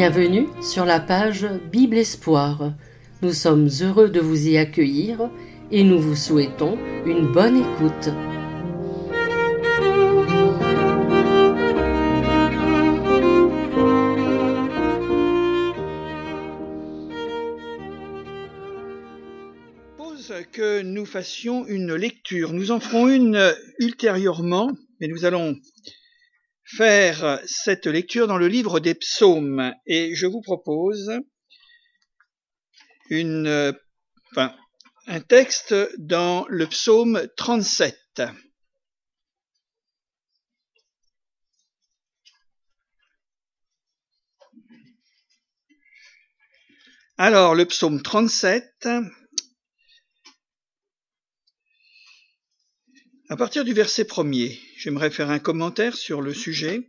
Bienvenue sur la page Bible Espoir. Nous sommes heureux de vous y accueillir et nous vous souhaitons une bonne écoute. Que nous fassions une lecture. Nous en ferons une ultérieurement, mais nous allons faire cette lecture dans le livre des psaumes. Et je vous propose un texte dans le psaume 37. Alors, le psaume 37... À partir du verset 1er, j'aimerais faire un commentaire sur le sujet.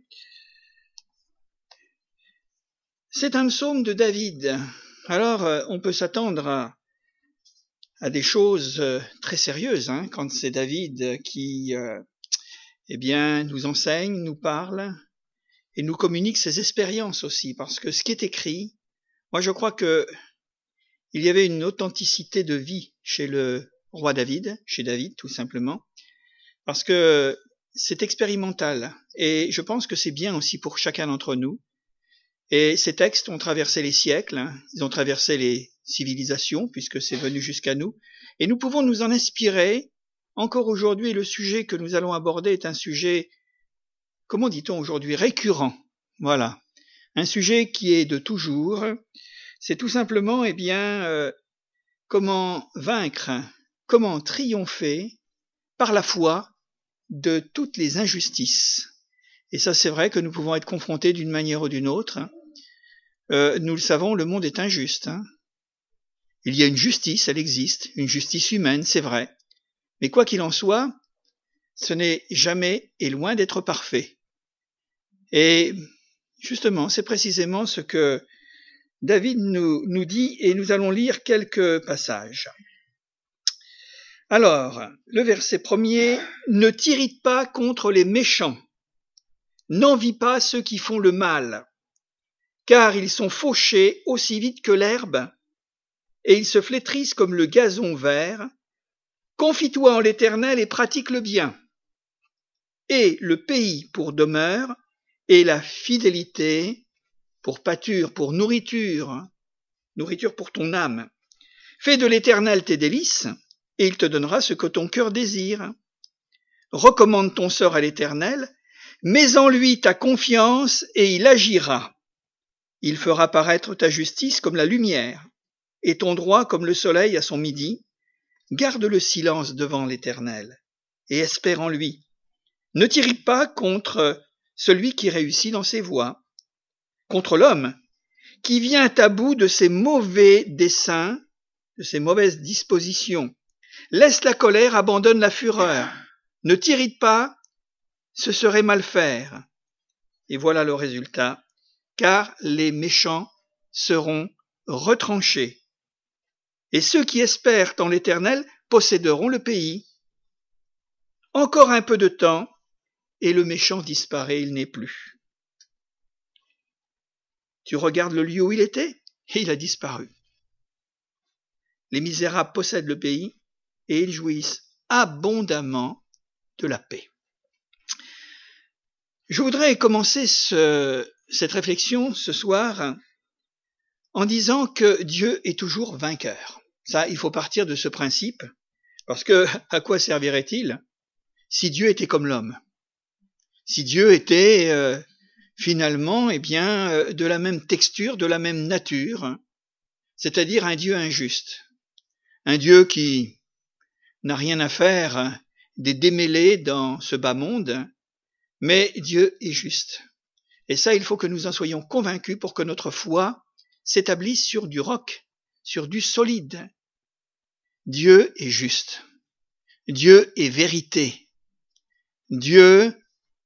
C'est un psaume de David. Alors, on peut s'attendre à des choses très sérieuses quand c'est David qui nous enseigne, nous parle et nous communique ses expériences aussi. Parce que ce qui est écrit, moi je crois que il y avait une authenticité de vie chez le roi David, chez David tout simplement. Parce que c'est expérimental et je pense que c'est bien aussi pour chacun d'entre nous. Et ces textes ont traversé les siècles, ils ont traversé les civilisations puisque c'est venu jusqu'à nous. Et nous pouvons nous en inspirer. Encore aujourd'hui, le sujet que nous allons aborder est un sujet, comment dit-on aujourd'hui, récurrent. Voilà, un sujet qui est de toujours. C'est tout simplement, comment vaincre, comment triompher par la foi de toutes les injustices. Et ça, c'est vrai que nous pouvons être confrontés d'une manière ou d'une autre. Nous le savons, le monde est injuste. Il y a une justice, elle existe, une justice humaine, c'est vrai. Mais quoi qu'il en soit, ce n'est jamais et loin d'être parfait. Et justement, c'est précisément ce que David nous dit, et nous allons lire quelques passages. Alors, le verset 1er, « Ne t'irrite pas contre les méchants, n'envie pas ceux qui font le mal, car ils sont fauchés aussi vite que l'herbe, et ils se flétrissent comme le gazon vert. Confie-toi en l'Éternel et pratique le bien, et le pays pour demeure, et la fidélité pour pâture, pour nourriture pour ton âme. Fais de l'Éternel tes délices, et il te donnera ce que ton cœur désire. Recommande ton sort à l'Éternel, mets en lui ta confiance, et il agira. Il fera paraître ta justice comme la lumière, et ton droit comme le soleil à son midi. Garde le silence devant l'Éternel, et espère en lui. Ne t'irrite pas contre celui qui réussit dans ses voies, contre l'homme qui vient à bout de ses mauvais desseins, de ses mauvaises dispositions. Laisse la colère, abandonne la fureur. Ne t'irrite pas, ce serait mal faire. Et voilà le résultat, car les méchants seront retranchés. Et ceux qui espèrent en l'Éternel posséderont le pays. Encore un peu de temps, et le méchant disparaît, il n'est plus. Tu regardes le lieu où il était, et il a disparu. Les misérables possèdent le pays, et ils jouissent abondamment de la paix. Je voudrais commencer cette réflexion ce soir en disant que Dieu est toujours vainqueur. Ça, il faut partir de ce principe, parce que à quoi servirait-il si Dieu était comme l'homme? Si Dieu était finalement de la même texture, de la même nature, c'est-à-dire un Dieu injuste, un Dieu qui n'a rien à faire des démêlés dans ce bas monde, mais Dieu est juste. Et ça, il faut que nous en soyons convaincus pour que notre foi s'établisse sur du roc, sur du solide. Dieu est juste. Dieu est vérité. Dieu,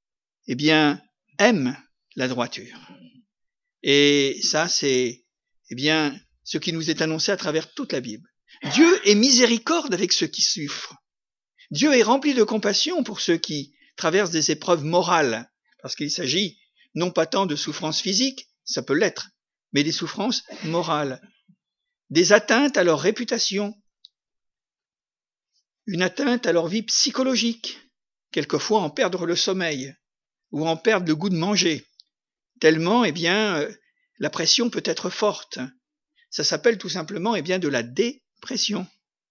aime la droiture. Et ça, c'est, ce qui nous est annoncé à travers toute la Bible. Dieu est miséricorde avec ceux qui souffrent. Dieu est rempli de compassion pour ceux qui traversent des épreuves morales, parce qu'il s'agit non pas tant de souffrances physiques, ça peut l'être, mais des souffrances morales, des atteintes à leur réputation, une atteinte à leur vie psychologique, quelquefois en perdre le sommeil ou en perdre le goût de manger, tellement la pression peut être forte. Ça s'appelle tout simplement de la dépression.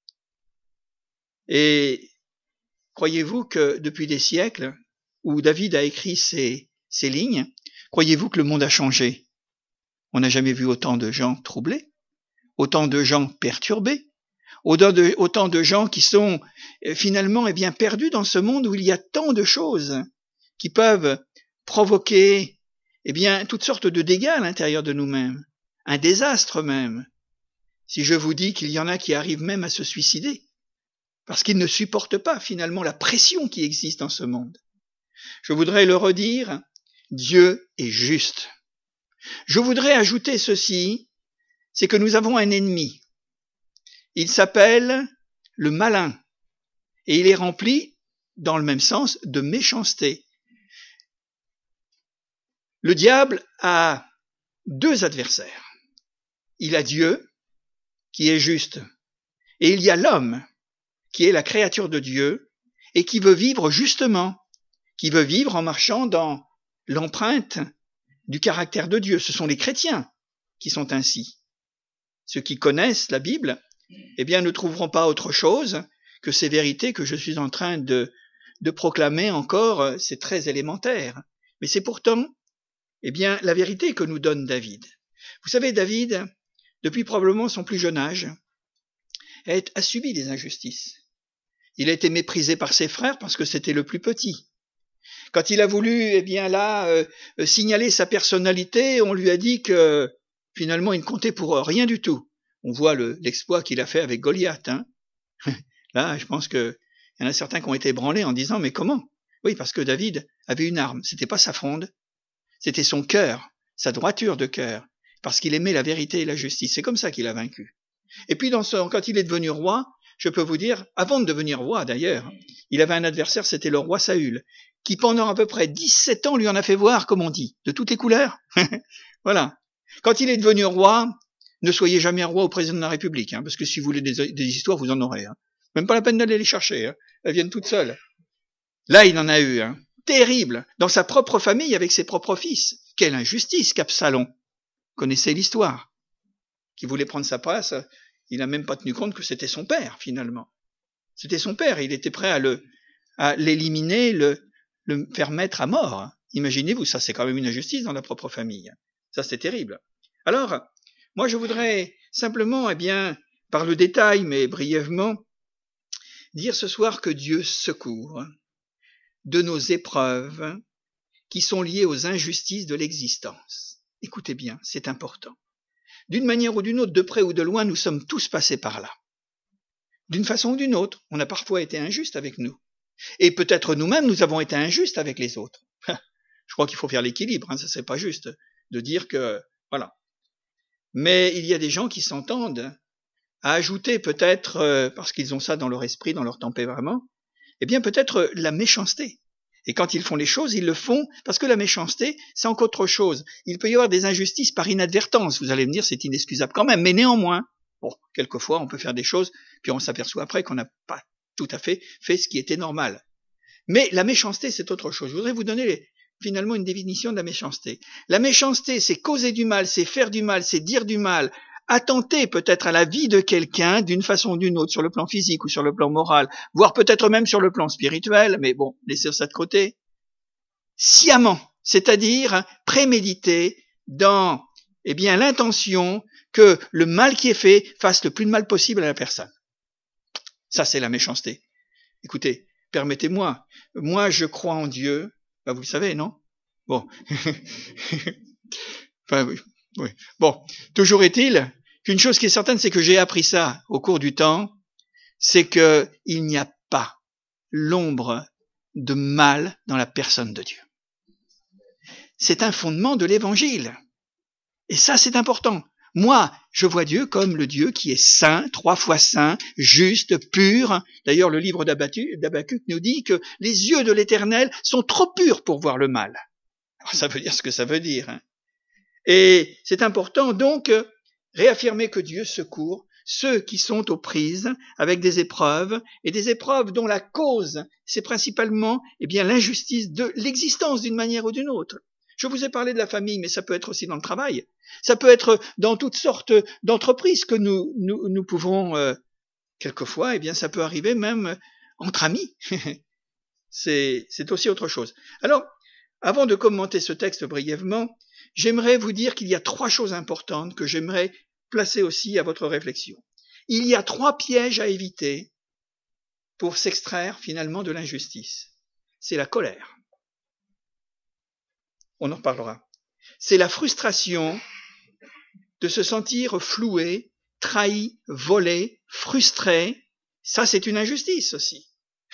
Et croyez-vous que depuis des siècles, où David a écrit ces lignes, croyez-vous que le monde a changé? On n'a jamais vu autant de gens troublés, autant de gens perturbés, autant de gens qui sont finalement perdus dans ce monde où il y a tant de choses qui peuvent provoquer toutes sortes de dégâts à l'intérieur de nous-mêmes, un désastre même. Si je vous dis qu'il y en a qui arrivent même à se suicider, parce qu'ils ne supportent pas finalement la pression qui existe dans ce monde. Je voudrais le redire, Dieu est juste. Je voudrais ajouter ceci, c'est que nous avons un ennemi. Il s'appelle le malin, et il est rempli, dans le même sens, de méchanceté. Le diable a deux adversaires. Il a Dieu, qui est juste, et il y a l'homme, qui est la créature de Dieu, et qui veut vivre justement, qui veut vivre en marchant dans l'empreinte du caractère de Dieu. Ce sont les chrétiens qui sont ainsi. Ceux qui connaissent la Bible, ne trouveront pas autre chose que ces vérités que je suis en train de proclamer encore. C'est très élémentaire. Mais c'est pourtant, la vérité que nous donne David. Vous savez, David, depuis probablement son plus jeune âge, a subi des injustices. Il a été méprisé par ses frères parce que c'était le plus petit. Quand il a voulu, signaler sa personnalité, on lui a dit que finalement il ne comptait pour rien du tout. On voit l'exploit qu'il a fait avec Goliath. Là, je pense qu'il y en a certains qui ont été ébranlés en disant mais comment? Oui, parce que David avait une arme. C'était pas sa fronde, c'était son cœur, sa droiture de cœur, parce qu'il aimait la vérité et la justice. C'est comme ça qu'il a vaincu. Et puis quand il est devenu roi, je peux vous dire, avant de devenir roi d'ailleurs, il avait un adversaire, c'était le roi Saül, qui pendant à peu près 17 ans lui en a fait voir, comme on dit, de toutes les couleurs. Voilà. Quand il est devenu roi, ne soyez jamais roi au président de la République, parce que si vous voulez des histoires, vous en aurez. Même pas la peine d'aller les chercher, elles viennent toutes seules. Là, il en a eu, terrible, dans sa propre famille, avec ses propres fils. Quelle injustice qu'Absalom. Connaissez l'histoire. Qui voulait prendre sa place, il n'a même pas tenu compte que c'était son père, finalement. C'était son père, il était prêt à l'éliminer, le faire mettre à mort. Imaginez-vous, ça c'est quand même une injustice dans la propre famille. Ça c'est terrible. Alors, moi je voudrais simplement, par le détail, mais brièvement, dire ce soir que Dieu secourt de nos épreuves qui sont liées aux injustices de l'existence. Écoutez bien, c'est important. D'une manière ou d'une autre, de près ou de loin, nous sommes tous passés par là. D'une façon ou d'une autre, on a parfois été injuste avec nous. Et peut-être nous-mêmes, nous avons été injustes avec les autres. Je crois qu'il faut faire l'équilibre, ça c'est pas juste de dire que, voilà. Mais il y a des gens qui s'entendent à ajouter peut-être, parce qu'ils ont ça dans leur esprit, dans leur tempérament, peut-être la méchanceté. Et quand ils font les choses, ils le font parce que la méchanceté, c'est encore autre chose. Il peut y avoir des injustices par inadvertance. Vous allez me dire, c'est inexcusable quand même. Mais néanmoins, quelquefois, on peut faire des choses, puis on s'aperçoit après qu'on n'a pas tout à fait ce qui était normal. Mais la méchanceté, c'est autre chose. Je voudrais vous donner finalement une définition de la méchanceté. La méchanceté, c'est causer du mal, c'est faire du mal, c'est dire du mal, attenter peut-être à la vie de quelqu'un d'une façon ou d'une autre, sur le plan physique ou sur le plan moral, voire peut-être même sur le plan spirituel, mais bon, laissez ça de côté. Sciemment, c'est-à-dire prémédité dans l'intention que le mal qui est fait fasse le plus de mal possible à la personne. Ça, c'est la méchanceté. Écoutez, permettez-moi, moi je crois en Dieu, vous le savez, non? Bon. Enfin, oui. Bon, toujours est-il qu'une chose qui est certaine, c'est que j'ai appris ça au cours du temps, c'est que il n'y a pas l'ombre de mal dans la personne de Dieu. C'est un fondement de l'évangile. Et ça, c'est important. Moi, je vois Dieu comme le Dieu qui est saint, 3 fois saint, juste, pur. D'ailleurs, le livre d'Habacuc nous dit que les yeux de l'Éternel sont trop purs pour voir le mal. Alors, ça veut dire ce que ça veut dire. Et c'est important donc réaffirmer que Dieu secourt ceux qui sont aux prises avec des épreuves, et des épreuves dont la cause, c'est principalement l'injustice de l'existence d'une manière ou d'une autre. Je vous ai parlé de la famille, mais ça peut être aussi dans le travail. Ça peut être dans toutes sortes d'entreprises que nous pouvons, quelquefois, ça peut arriver même entre amis. C'est aussi autre chose. Alors, avant de commenter ce texte brièvement, j'aimerais vous dire qu'il y a 3 choses importantes que j'aimerais placer aussi à votre réflexion. Il y a 3 pièges à éviter pour s'extraire finalement de l'injustice. C'est la colère. On en reparlera. C'est la frustration de se sentir floué, trahi, volé, frustré. Ça, c'est une injustice aussi.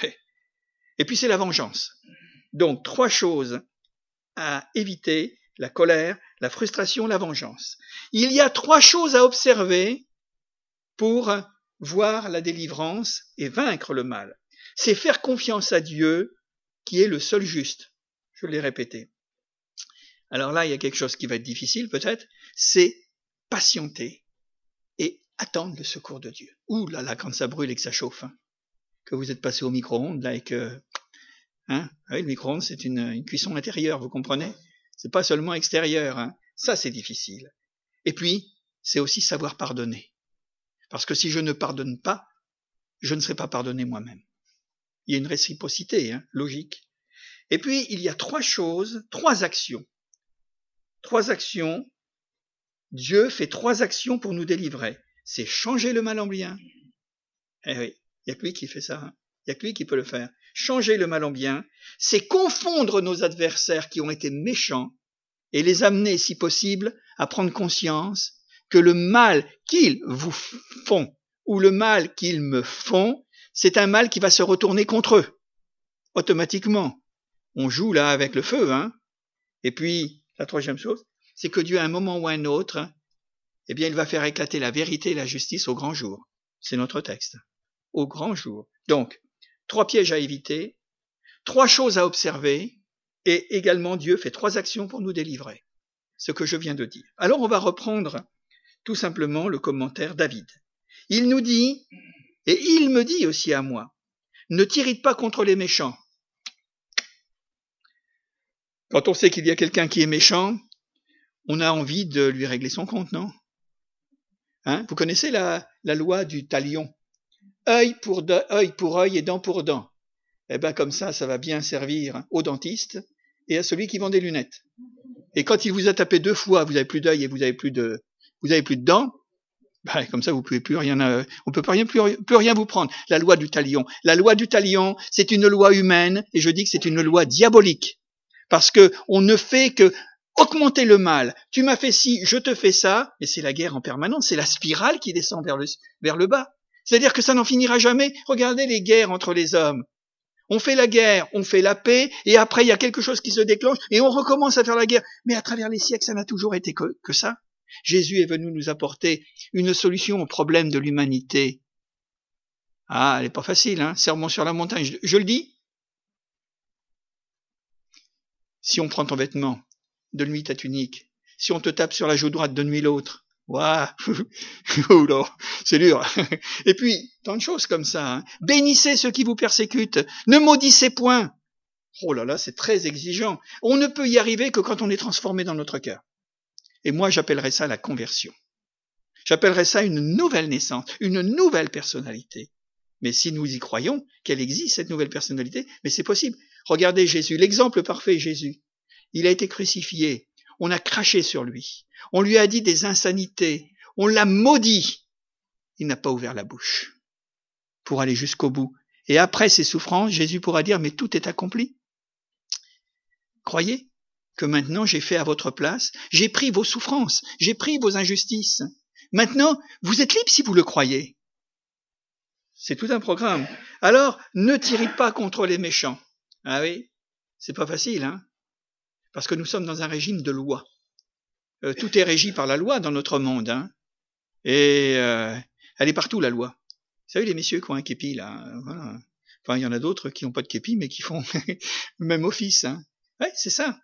Et puis c'est la vengeance. Donc 3 choses à éviter: la colère, la frustration, la vengeance. Il y a 3 choses à observer pour voir la délivrance et vaincre le mal. C'est faire confiance à Dieu qui est le seul juste. Je l'ai répété. Alors là, il y a quelque chose qui va être difficile peut-être, c'est patienter et attendre le secours de Dieu. Ouh là là, quand ça brûle et que ça chauffe, que vous êtes passé au micro-ondes là et que... oui, le micro-ondes, c'est une cuisson intérieure, vous comprenez? C'est pas seulement extérieur, Ça, c'est difficile. Et puis, c'est aussi savoir pardonner. Parce que si je ne pardonne pas, je ne serai pas pardonné moi-même. Il y a une réciprocité, logique. Et puis, il y a 3 choses, 3 actions. 3 actions. Dieu fait 3 actions pour nous délivrer. C'est changer le mal en bien. Eh oui, il n'y a que lui qui fait ça. Il n'y a que lui qui peut le faire. Changer le mal en bien, c'est confondre nos adversaires qui ont été méchants et les amener, si possible, à prendre conscience que le mal qu'ils vous font ou le mal qu'ils me font, c'est un mal qui va se retourner contre eux. Automatiquement. On joue là avec le feu, Et puis, la 3e chose, c'est que Dieu, à un moment ou à un autre, il va faire éclater la vérité et la justice au grand jour. C'est notre texte. Au grand jour. Donc, 3 pièges à éviter, 3 choses à observer, et également Dieu fait 3 actions pour nous délivrer. Ce que je viens de dire. Alors on va reprendre tout simplement le commentaire David. Il nous dit, et il me dit aussi à moi, ne t'irrite pas contre les méchants. Quand on sait qu'il y a quelqu'un qui est méchant, on a envie de lui régler son compte, non? Vous connaissez la loi du talion. Œil pour œil et dent pour dent. Comme ça va bien servir au dentiste et à celui qui vend des lunettes. Et quand il vous a tapé 2 fois, vous avez plus d'œil et vous avez plus de dents, comme ça vous pouvez plus rien, on peut plus rien vous prendre. La loi du talion. La loi du talion, c'est une loi humaine et je dis que c'est une loi diabolique. Parce que on ne fait que augmenter le mal. Tu m'as fait ci, je te fais ça, et c'est la guerre en permanence, c'est la spirale qui descend vers le bas. C'est-à-dire que ça n'en finira jamais. Regardez les guerres entre les hommes. On fait la guerre, on fait la paix, et après il y a quelque chose qui se déclenche, et on recommence à faire la guerre. Mais à travers les siècles, ça n'a toujours été que ça. Jésus est venu nous apporter une solution au problème de l'humanité. Elle n'est pas facile, Sermon sur la montagne, je le dis. Si on prend ton vêtement, donne-lui ta tunique. Si on te tape sur la joue droite, donne-lui l'autre. Waouh, c'est dur. Et puis, tant de choses comme ça. Bénissez ceux qui vous persécutent. Ne maudissez point. Oh là là, c'est très exigeant. On ne peut y arriver que quand on est transformé dans notre cœur. Et moi, j'appellerais ça la conversion. J'appellerais ça une nouvelle naissance, une nouvelle personnalité. Mais si nous y croyons qu'elle existe, cette nouvelle personnalité, mais c'est possible. Regardez Jésus, l'exemple parfait est Jésus. Il a été crucifié. On a craché sur lui. On lui a dit des insanités. On l'a maudit. Il n'a pas ouvert la bouche pour aller jusqu'au bout. Et après ses souffrances, Jésus pourra dire, mais tout est accompli. Croyez que maintenant j'ai fait à votre place, j'ai pris vos souffrances, j'ai pris vos injustices. Maintenant, vous êtes libre si vous le croyez. C'est tout un programme. Alors, ne t'irrite pas contre les méchants. Ah oui, c'est pas facile, parce que nous sommes dans un régime de loi. Tout est régi par la loi dans notre monde, et elle est partout, la loi. Vous savez, les messieurs qui ont un képi, là, voilà. Enfin, il y en a d'autres qui n'ont pas de képi, mais qui font le même office, Ouais, c'est ça.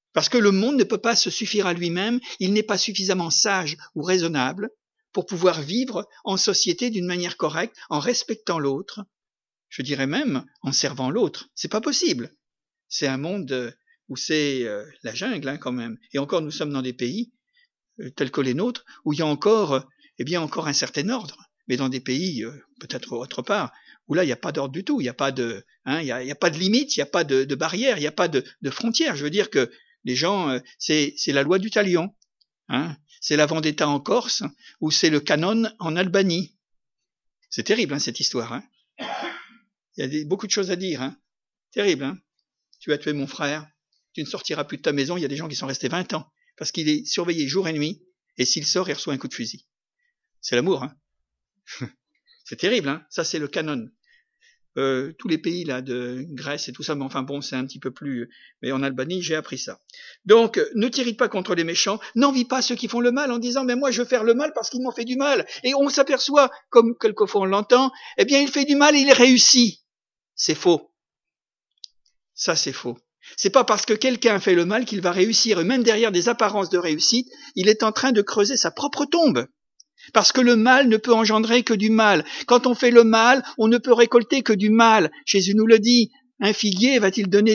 Parce que le monde ne peut pas se suffire à lui-même, il n'est pas suffisamment sage ou raisonnable pour pouvoir vivre en société d'une manière correcte, en respectant l'autre, je dirais même en servant l'autre. C'est pas possible. C'est un monde où c'est la jungle quand même. Et encore, nous sommes dans des pays tels que les nôtres, où il y a encore, encore un certain ordre. Mais dans des pays, peut-être autre part, où là, il n'y a pas d'ordre du tout. Il n'y a pas de, il y a pas de limite, il n'y a pas de barrière, il n'y a pas de frontières. Je veux dire que les gens, c'est la loi du talion. C'est la vendetta en Corse, ou c'est le canon en Albanie. C'est terrible, cette histoire. Il y a beaucoup de choses à dire. Terrible. Tu as tué mon frère, tu ne sortiras plus de ta maison. Il y a des gens qui sont restés 20 ans, parce qu'il est surveillé jour et nuit, et s'il sort, il reçoit un coup de fusil. C'est l'amour. C'est terrible. Ça, c'est le canon. Tous les pays là de Grèce et tout ça, mais enfin bon, c'est un petit peu plus... Mais en Albanie, j'ai appris ça. Donc, ne t'irrite pas contre les méchants, n'envie pas ceux qui font le mal en disant « mais moi je veux faire le mal parce qu'ils m'ont fait du mal ». Et on s'aperçoit, comme quelquefois on l'entend, il fait du mal et il réussit. C'est faux. Ça, c'est faux. C'est pas parce que quelqu'un fait le mal qu'il va réussir, et même derrière des apparences de réussite, il est en train de creuser sa propre tombe. Parce que le mal ne peut engendrer que du mal. Quand on fait le mal, on ne peut récolter que du mal. Jésus nous le dit. Un figuier va-t-il donner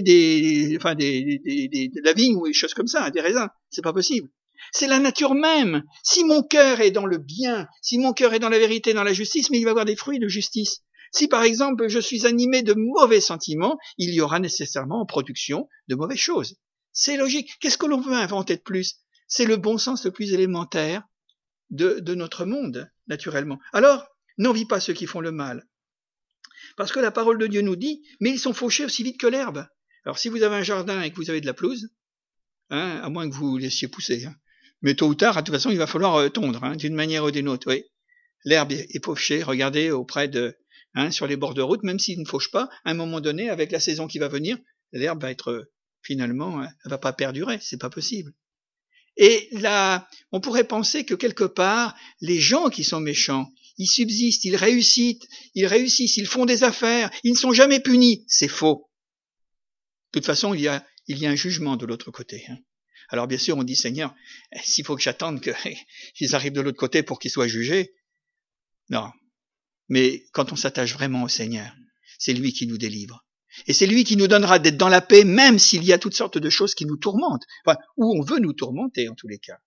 de la vigne ou des choses comme ça, des raisins? C'est pas possible. C'est la nature même. Si mon cœur est dans le bien, si mon cœur est dans la vérité, dans la justice, mais il va avoir des fruits de justice. Si par exemple je suis animé de mauvais sentiments, il y aura nécessairement en production de mauvaises choses. C'est logique. Qu'est-ce que l'on veut inventer de plus? C'est le bon sens le plus élémentaire de notre monde, naturellement. Alors, n'envie pas ceux qui font le mal. Parce que la parole de Dieu nous dit, mais ils sont fauchés aussi vite que l'herbe. Alors, si vous avez un jardin et que vous avez de la pelouse, à moins que vous laissiez pousser, mais tôt ou tard, de toute façon, il va falloir tondre, d'une manière ou d'une autre, oui. L'herbe est fauchée, regardez, auprès de, sur les bords de route, même s'il ne fauche pas, à un moment donné, avec la saison qui va venir, l'herbe va être, finalement, elle va pas perdurer, c'est pas possible. Et là, on pourrait penser que quelque part, les gens qui sont méchants, ils subsistent, ils réussissent, ils font des affaires, ils ne sont jamais punis. C'est faux. De toute façon, il y a un jugement de l'autre côté. Alors bien sûr, on dit, Seigneur, s'il faut que j'attende qu'ils arrivent de l'autre côté pour qu'ils soient jugés. Non. Mais quand on s'attache vraiment au Seigneur, c'est lui qui nous délivre. Et c'est lui qui nous donnera d'être dans la paix, même s'il y a toutes sortes de choses qui nous tourmentent, ou on veut nous tourmenter en tous les cas.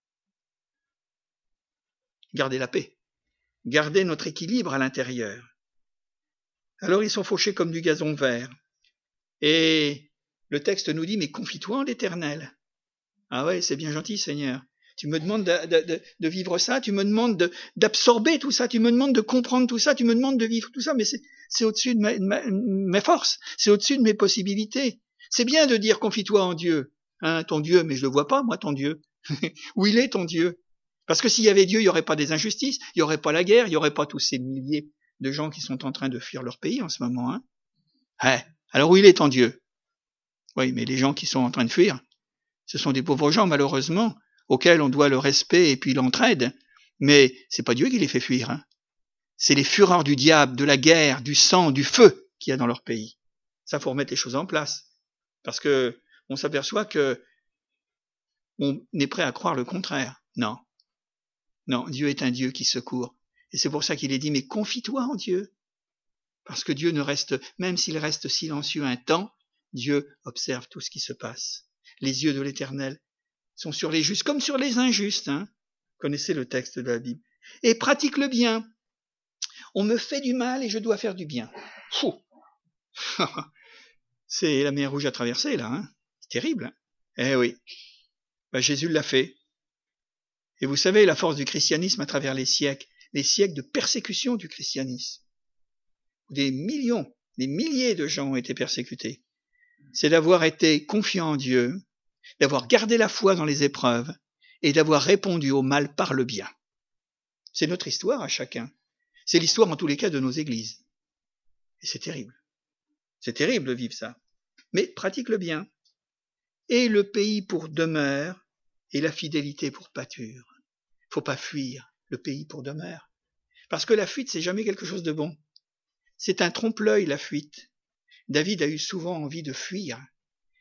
Gardez la paix. Gardez notre équilibre à l'intérieur. Alors ils sont fauchés comme du gazon vert. Et le texte nous dit, mais confie-toi en l'Éternel. Ah ouais, c'est bien gentil, Seigneur. Tu me demandes de vivre ça, tu me demandes d'absorber tout ça, tu me demandes de comprendre tout ça, tu me demandes de vivre tout ça, mais c'est au-dessus de mes forces, c'est au-dessus de mes possibilités. C'est bien de dire confie-toi en Dieu, ton Dieu, mais je le vois pas, moi, ton Dieu. Où il est, ton Dieu? Parce que s'il y avait Dieu, il n'y aurait pas des injustices, il n'y aurait pas la guerre, il n'y aurait pas tous ces milliers de gens qui sont en train de fuir leur pays en ce moment. Alors où il est, ton Dieu? Oui, mais les gens qui sont en train de fuir, ce sont des pauvres gens, malheureusement, auxquels on doit le respect et puis l'entraide, mais c'est pas Dieu qui les fait fuir. C'est les fureurs du diable, de la guerre, du sang, du feu qu'il y a dans leur pays. Ça, faut remettre les choses en place, parce que on s'aperçoit que on est prêt à croire le contraire. Non, Dieu est un Dieu qui secourt, et c'est pour ça qu'il est dit, mais confie-toi en Dieu, parce que Dieu ne reste, même s'il reste silencieux un temps, Dieu observe tout ce qui se passe. Les yeux de l'Éternel sont sur les justes comme sur les injustes. Connaissez le texte de la Bible. Et pratique le bien. On me fait du mal et je dois faire du bien. C'est la mer Rouge à traverser, là. C'est terrible. Eh oui. Jésus l'a fait. Et vous savez, la force du christianisme à travers les siècles de persécution du christianisme. Des millions, des milliers de gens ont été persécutés. C'est d'avoir été confiant en Dieu, d'avoir gardé la foi dans les épreuves et d'avoir répondu au mal par le bien. C'est notre histoire à chacun. C'est l'histoire en tous les cas de nos églises. Et c'est terrible. C'est terrible de vivre ça. Mais pratique le bien. Et le pays pour demeure et la fidélité pour pâture. Faut pas fuir le pays pour demeure. Parce que la fuite, c'est jamais quelque chose de bon. C'est un trompe-l'œil, la fuite. David a eu souvent envie de fuir.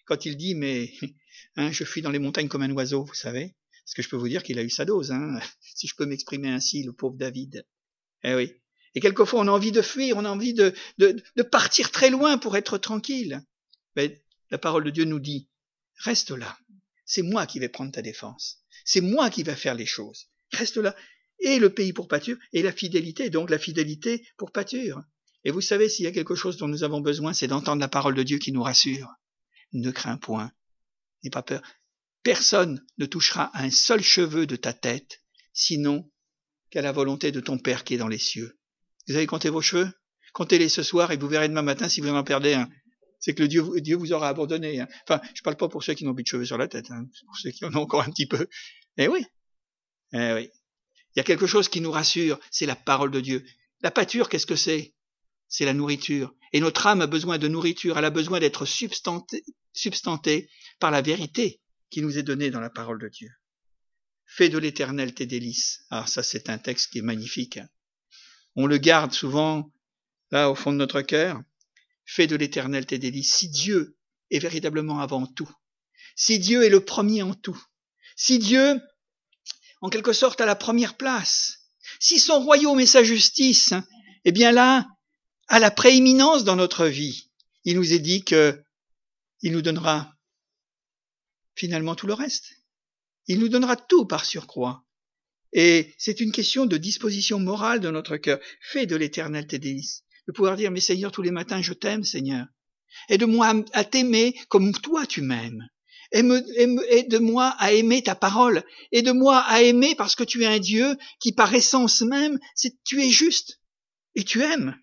quand il dit, mais je fuis dans les montagnes comme un oiseau, vous savez, parce que je peux vous dire qu'il a eu sa dose, si je peux m'exprimer ainsi, le pauvre David. Eh oui. Et quelquefois, on a envie de fuir, on a envie de partir très loin pour être tranquille. Mais la parole de Dieu nous dit, reste là. C'est moi qui vais prendre ta défense. C'est moi qui vais faire les choses. Reste là. Et le pays pour pâture, et la fidélité, donc la fidélité pour pâture. Et vous savez, s'il y a quelque chose dont nous avons besoin, c'est d'entendre la parole de Dieu qui nous rassure. Ne crains point, n'aie pas peur. Personne ne touchera un seul cheveu de ta tête, sinon qu'à la volonté de ton Père qui est dans les cieux. Vous avez compté vos cheveux? Comptez-les ce soir et vous verrez demain matin si vous en perdez un. C'est que Dieu vous aura abandonné. Enfin, je parle pas pour ceux qui n'ont plus de cheveux sur la tête, pour ceux qui en ont encore un petit peu. Eh oui. Il y a quelque chose qui nous rassure, c'est la parole de Dieu. La pâture, qu'est-ce que c'est? C'est la nourriture. Et notre âme a besoin de nourriture, elle a besoin d'être substantée par la vérité qui nous est donnée dans la parole de Dieu. Fais de l'Éternel tes délices. Ah, ça c'est un texte qui est magnifique. On le garde souvent là au fond de notre cœur. Fais de l'Éternel tes délices. Si Dieu est véritablement avant tout, si Dieu est le premier en tout, si Dieu, en quelque sorte, a la première place, si son royaume et sa justice, eh bien là, a la prééminence dans notre vie, il nous est dit que il nous donnera finalement tout le reste. Il nous donnera tout par surcroît. Et c'est une question de disposition morale de notre cœur. Fais de l'Éternel tes délices. De pouvoir dire, mais Seigneur, tous les matins, je t'aime, Seigneur. Aide-moi à t'aimer comme toi tu m'aimes. Aide-moi à aimer ta parole. Aide-moi à aimer parce que tu es un Dieu qui, par essence même, tu es juste. Et tu aimes.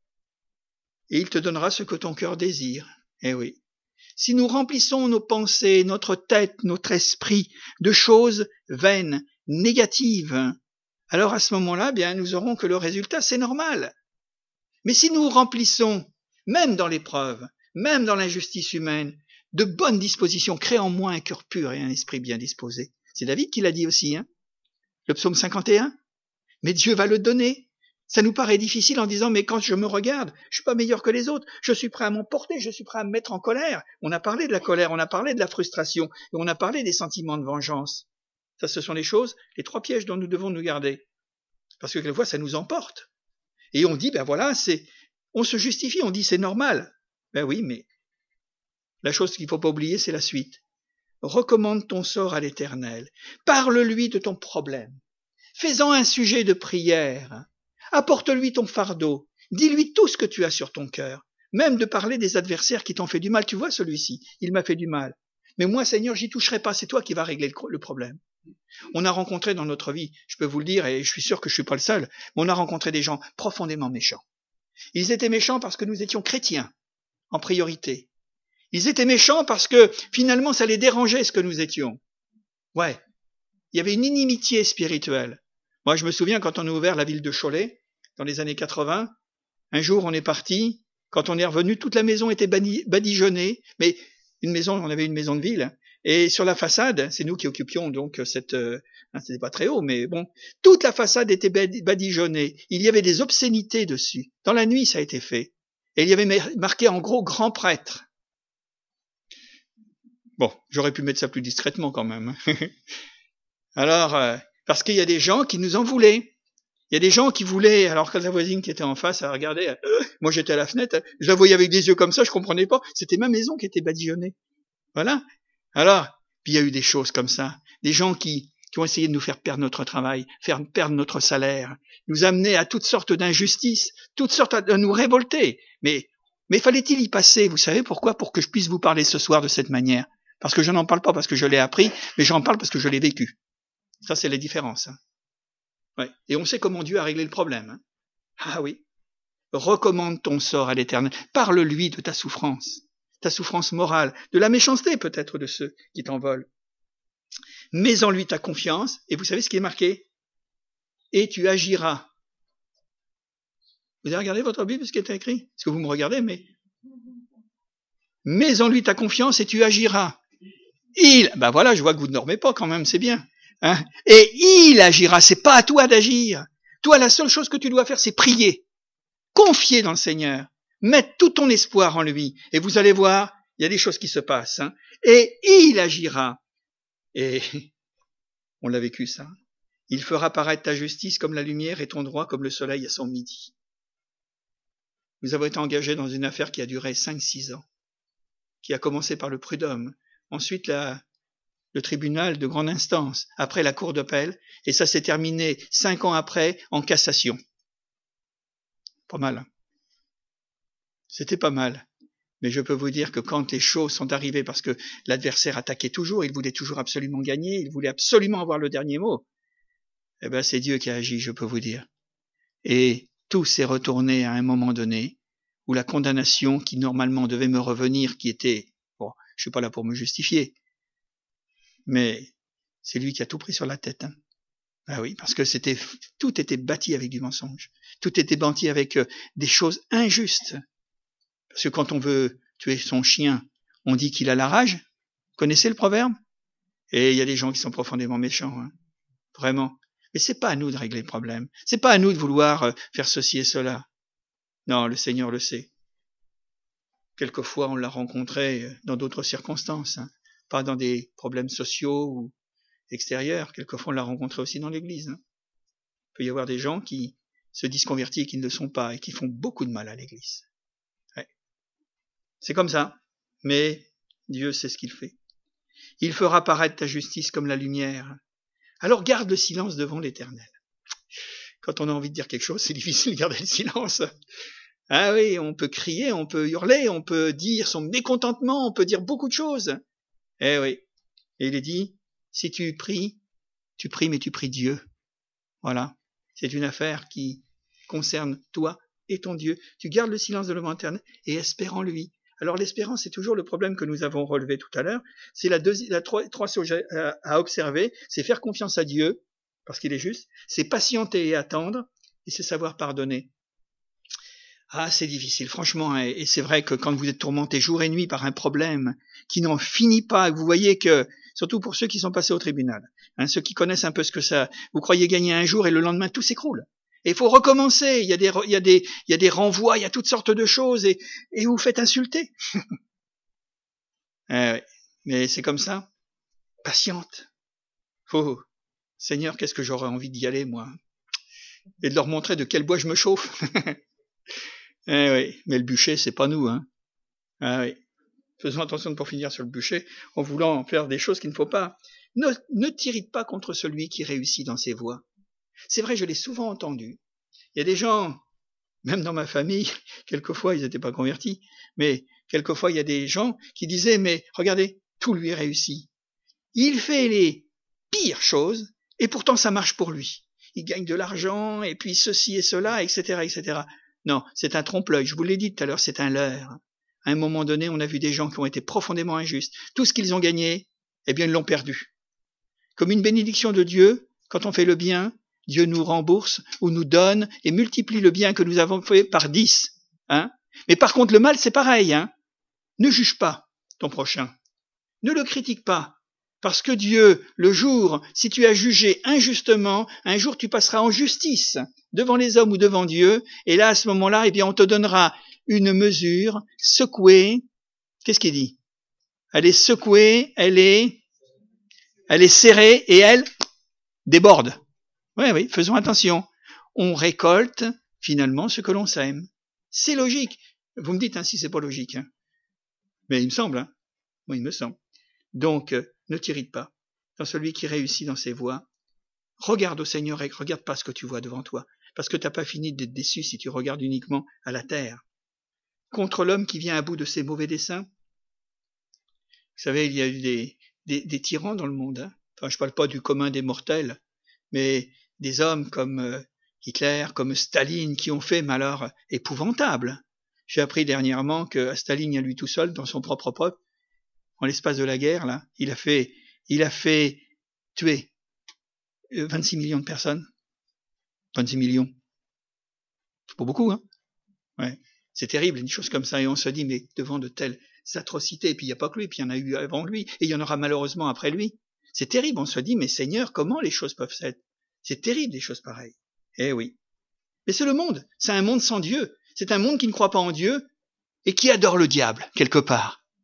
Et il te donnera ce que ton cœur désire. Eh oui. Si nous remplissons nos pensées, notre tête, notre esprit de choses vaines, négatives, alors à ce moment-là, bien, nous aurons que le résultat, c'est normal. Mais si nous remplissons, même dans l'épreuve, même dans l'injustice humaine, de bonnes dispositions, crée en moi un cœur pur et un esprit bien disposé. C'est David qui l'a dit aussi, le psaume 51. Mais Dieu va le donner. Ça nous paraît difficile en disant, mais quand je me regarde, je suis pas meilleur que les autres, je suis prêt à m'emporter, je suis prêt à me mettre en colère. On a parlé de la colère, on a parlé de la frustration, et on a parlé des sentiments de vengeance. Ça, ce sont les choses, les 3 pièges dont nous devons nous garder. Parce que quelquefois, ça nous emporte. Et on dit, ben voilà, on se justifie, on dit c'est normal. Ben oui, mais la chose qu'il faut pas oublier, c'est la suite. Recommande ton sort à l'Éternel. Parle-lui de ton problème. Fais-en un sujet de prière. Apporte-lui ton fardeau. Dis-lui tout ce que tu as sur ton cœur. Même de parler des adversaires qui t'ont fait du mal. Tu vois celui-ci, il m'a fait du mal. Mais moi, Seigneur, j'y toucherai pas. C'est toi qui vas régler le problème. On a rencontré dans notre vie, je peux vous le dire, et je suis sûr que je suis pas le seul, mais on a rencontré des gens profondément méchants. Ils étaient méchants parce que nous étions chrétiens, en priorité. Ils étaient méchants parce que, finalement, ça les dérangeait ce que nous étions. Ouais. Il y avait une inimitié spirituelle. Moi, je me souviens quand on a ouvert la ville de Cholet, dans les années 80, un jour on est parti, quand on est revenu, toute la maison était badigeonnée, mais on avait une maison de ville, et sur la façade, c'est nous qui occupions donc c'était pas très haut, mais bon, toute la façade était badigeonnée, il y avait des obscénités dessus. Dans la nuit, ça a été fait. Et il y avait marqué en gros grand prêtre. Bon, j'aurais pu mettre ça plus discrètement quand même. Alors, parce qu'il y a des gens qui nous en voulaient. Il y a des gens qui voulaient, alors que la voisine qui était en face, elle regardait, moi j'étais à la fenêtre, je la voyais avec des yeux comme ça, je comprenais pas, c'était ma maison qui était badigeonnée. Voilà. Alors, puis il y a eu des choses comme ça, des gens qui ont essayé de nous faire perdre notre travail, faire perdre notre salaire, nous amener à toutes sortes d'injustices, toutes sortes de nous révolter. Mais fallait-il y passer? Vous savez pourquoi? Pour que je puisse vous parler ce soir de cette manière. Parce que je n'en parle pas parce que je l'ai appris, mais j'en parle parce que je l'ai vécu. Ça, c'est la différence. Ouais. Et on sait comment Dieu a réglé le problème. Ah oui. Recommande ton sort à l'Éternel. Parle-lui de ta souffrance morale, de la méchanceté peut-être de ceux qui t'en veulent. Mets en lui ta confiance, et vous savez ce qui est marqué? Et tu agiras. Vous avez regardé votre Bible, ce qui est écrit? Est-ce que vous me regardez? Mais mets en lui ta confiance et tu agiras. Ben voilà, je vois que vous ne dormez pas quand même, c'est bien. Et il agira, c'est pas à toi d'agir. Toi, la seule chose que tu dois faire, c'est prier. Confier dans le Seigneur. Mettre tout ton espoir en lui. Et vous allez voir, Il y a des choses qui se passent, hein. Et il agira. Et on l'a vécu ça. Il fera paraître ta justice comme la lumière et ton droit comme le soleil à son midi. Nous avons été engagés dans une affaire qui a duré 5-6 ans, qui a commencé par le prud'homme, ensuite le tribunal de grande instance, après la cour d'appel, et ça s'est terminé 5 ans après en cassation. Pas mal. C'était pas mal. Mais je peux vous dire que quand les choses sont arrivées, parce que l'adversaire attaquait toujours, il voulait toujours absolument gagner, il voulait absolument avoir le dernier mot, eh ben c'est Dieu qui a agi, je peux vous dire. Et tout s'est retourné à un moment donné, où la condamnation qui normalement devait me revenir, qui était, bon, je suis pas là pour me justifier, mais c'est lui qui a tout pris sur la tête. Hein. Ah oui, parce que tout était bâti avec du mensonge. Tout était bâti avec des choses injustes. Parce que quand on veut tuer son chien, on dit qu'il a la rage. Vous connaissez le proverbe? Et il y a des gens qui sont profondément méchants, hein. Vraiment. Mais c'est pas à nous de régler le problème. C'est pas à nous de vouloir faire ceci et cela. Non, le Seigneur le sait. Quelquefois, on l'a rencontré dans d'autres circonstances, hein. Pas dans des problèmes sociaux ou extérieurs. Quelquefois, on l'a rencontré aussi dans l'Église. Hein. Il peut y avoir des gens qui se disent convertis et qui ne le sont pas et qui font beaucoup de mal à l'Église. Ouais. C'est comme ça. Mais Dieu sait ce qu'il fait. Il fera paraître ta justice comme la lumière. Alors garde le silence devant l'Éternel. Quand on a envie de dire quelque chose, c'est difficile de garder le silence. Ah oui, on peut crier, on peut hurler, on peut dire son mécontentement, on peut dire beaucoup de choses. Eh oui. Et il est dit, si tu pries, mais tu pries Dieu. Voilà. C'est une affaire qui concerne toi et ton Dieu. Tu gardes le silence devant l'Éternel et espère en lui. Alors l'espérance, c'est toujours le problème que nous avons relevé tout à l'heure. C'est la trois choses à observer. C'est faire confiance à Dieu, parce qu'il est juste. C'est patienter et attendre, et c'est savoir pardonner. Ah, c'est difficile, franchement, et c'est vrai que quand vous êtes tourmenté jour et nuit par un problème qui n'en finit pas, vous voyez que, surtout pour ceux qui sont passés au tribunal, hein, ceux qui connaissent un peu ce que ça, vous croyez gagner un jour et le lendemain tout s'écroule. Et il faut recommencer, il y a des renvois, il y a toutes sortes de choses, et vous faites insulter. Mais c'est comme ça. Patiente. Seigneur, qu'est-ce que j'aurais envie d'y aller, moi? Et de leur montrer de quel bois je me chauffe. Oui, mais le bûcher, c'est pas nous, hein. Ah oui. Faisons attention de ne pas finir sur le bûcher en voulant faire des choses qu'il ne faut pas. Ne t'irrite pas contre celui qui réussit dans ses voies. C'est vrai, je l'ai souvent entendu. Il y a des gens, même dans ma famille, quelquefois ils n'étaient pas convertis, mais quelquefois il y a des gens qui disaient, mais regardez, tout lui réussit. Il fait les pires choses et pourtant ça marche pour lui. Il gagne de l'argent et puis ceci et cela, etc., etc. Non, c'est un trompe-l'œil. Je vous l'ai dit tout à l'heure, c'est un leurre. À un moment donné, on a vu des gens qui ont été profondément injustes. Tout ce qu'ils ont gagné, eh bien, ils l'ont perdu. Comme une bénédiction de Dieu, quand on fait le bien, Dieu nous rembourse ou nous donne et multiplie le bien que nous avons fait par 10. Hein? Mais par contre, le mal, c'est pareil. Hein? Ne juge pas ton prochain. Ne le critique pas. Parce que Dieu, le jour, si tu as jugé injustement, un jour tu passeras en justice devant les hommes ou devant Dieu, et là, à ce moment-là, eh bien, on te donnera une mesure secouée. Qu'est-ce qu'il dit? Elle est secouée, elle est serrée et elle déborde. Oui, faisons attention. On récolte finalement ce que l'on sème. C'est logique. Vous me dites hein, si c'est pas logique. Hein. Mais il me semble. Hein. Oui, il me semble. Donc, ne t'irrite pas. Dans celui qui réussit dans ses voies, regarde au Seigneur et regarde pas ce que tu vois devant toi. Parce que tu n'as pas fini d'être déçu si tu regardes uniquement à la terre. Contre l'homme qui vient à bout de ses mauvais desseins. Vous savez, il y a eu des tyrans dans le monde. Hein. Enfin, je parle pas du commun des mortels, mais des hommes comme Hitler, comme Staline, qui ont fait malheur épouvantable. J'ai appris dernièrement que Staline, à lui tout seul, dans son propre peuple, en l'espace de la guerre, là, il a fait tuer 26 millions de personnes. 26 millions. C'est pas beaucoup, hein? Ouais. C'est terrible, une chose comme ça. Et on se dit, mais devant de telles atrocités, et puis il n'y a pas que lui, puis il y en a eu avant lui, et il y en aura malheureusement après lui. C'est terrible, on se dit, mais Seigneur, comment les choses peuvent être? C'est terrible, des choses pareilles. Eh oui. Mais c'est le monde. C'est un monde sans Dieu. C'est un monde qui ne croit pas en Dieu, et qui adore le diable, quelque part.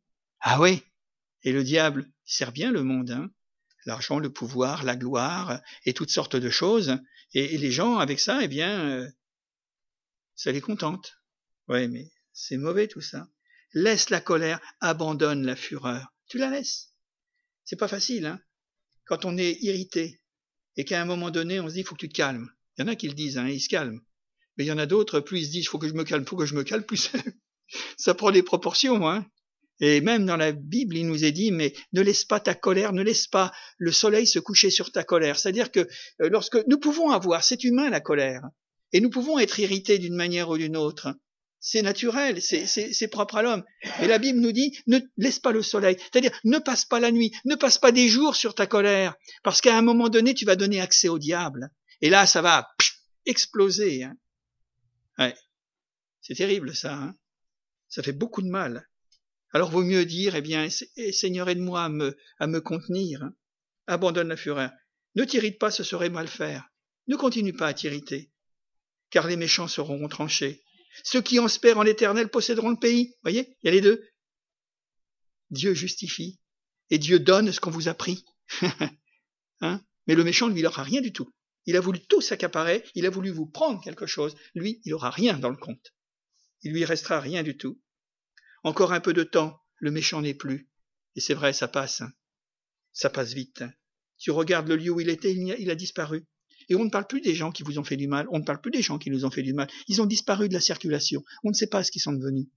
Ah oui, et le diable sert bien le monde, hein. L'argent, le pouvoir, la gloire et toutes sortes de choses. Et les gens, avec ça, eh bien, ça les contente. Ouais, mais c'est mauvais tout ça. Laisse la colère, abandonne la fureur. Tu la laisses. C'est pas facile, hein. Quand on est irrité et qu'à un moment donné, on se dit, il faut que tu te calmes. Il y en a qui le disent, hein, ils se calment. Mais il y en a d'autres, plus ils se disent, faut que je me calme, plus ça prend des proportions, hein. Et même dans la Bible, il nous est dit, mais ne laisse pas ta colère, ne laisse pas le soleil se coucher sur ta colère. C'est-à-dire que lorsque nous pouvons avoir, c'est humain la colère, et nous pouvons être irrités d'une manière ou d'une autre. C'est naturel, c'est propre à l'homme. Mais la Bible nous dit, ne laisse pas le soleil. C'est-à-dire, ne passe pas la nuit, ne passe pas des jours sur ta colère, parce qu'à un moment donné, tu vas donner accès au diable. Et là, ça va exploser. Hein. Ouais. C'est terrible ça. Hein. Ça fait beaucoup de mal. Alors vaut mieux dire, eh bien, Seigneur, aide-moi à me contenir. Hein. Abandonne la fureur. Ne t'irrite pas, ce serait mal faire. Ne continue pas à t'irriter, car les méchants seront retranchés. Ceux qui espèrent en l'Éternel posséderont le pays. Voyez, il y a les deux. Dieu justifie et Dieu donne ce qu'on vous a pris. Hein. Mais le méchant, lui, il n'aura rien du tout. Il a voulu tout s'accaparer, il a voulu vous prendre quelque chose. Lui, il n'aura rien dans le compte. Il lui restera rien du tout. Encore un peu de temps, le méchant n'est plus. Et c'est vrai, ça passe. Hein. Ça passe vite. Hein. Tu regardes le lieu où il était, il a disparu. Et on ne parle plus des gens qui vous ont fait du mal, on ne parle plus des gens qui nous ont fait du mal. Ils ont disparu de la circulation. On ne sait pas ce qu'ils sont devenus.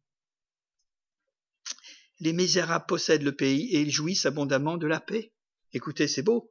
Les misérables possèdent le pays et ils jouissent abondamment de la paix. Écoutez, c'est beau.